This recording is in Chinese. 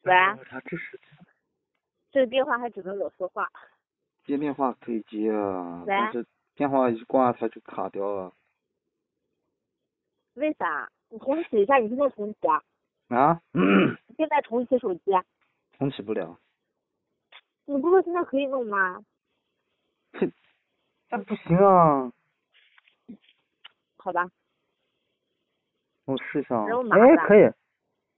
喂， 他这是这个电话还只能我说话。 接电话可以接啊， 喂， 但是电话一挂它就卡掉了。 为啥？你重启一下，你现在重启啊？ 啊？ 你现在重启手机。 重启不了。 你不是现在可以弄吗？ 那不行啊。 好吧。 我试一下啊。 然后麻烦可以。